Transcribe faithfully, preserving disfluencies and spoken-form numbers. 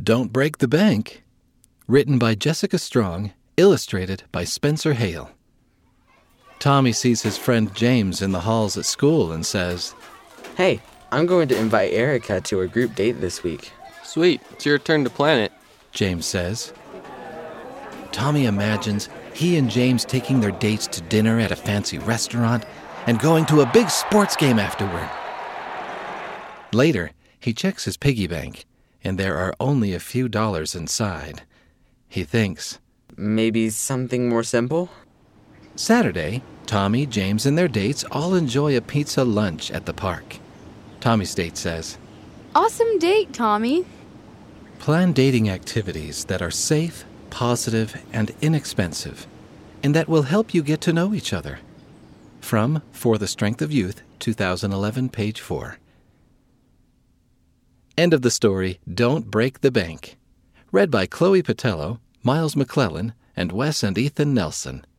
Don't Break the Bank, written by Jessica Strong, illustrated by Spencer Hale. Tommy sees his friend James in the halls at school and says, "Hey, I'm going to invite Erica to a group date this week." "Sweet, it's your turn to plan it," James says. Tommy imagines he and James taking their dates to dinner at a fancy restaurant and going to a big sports game afterward. Later, he checks his piggy bank, and there are only a few dollars inside. He thinks, Maybe something more simple? Saturday, Tommy, James, and their dates all enjoy a pizza lunch at the park. Tommy's date says, "Awesome date, Tommy." Plan dating activities that are safe, positive, and inexpensive, and that will help you get to know each other. From For the Strength of Youth, twenty eleven, page four. End of the story, Don't Break the Bank. Read by Chloe Patello, Miles McClellan, and Wes and Ethan Nelson.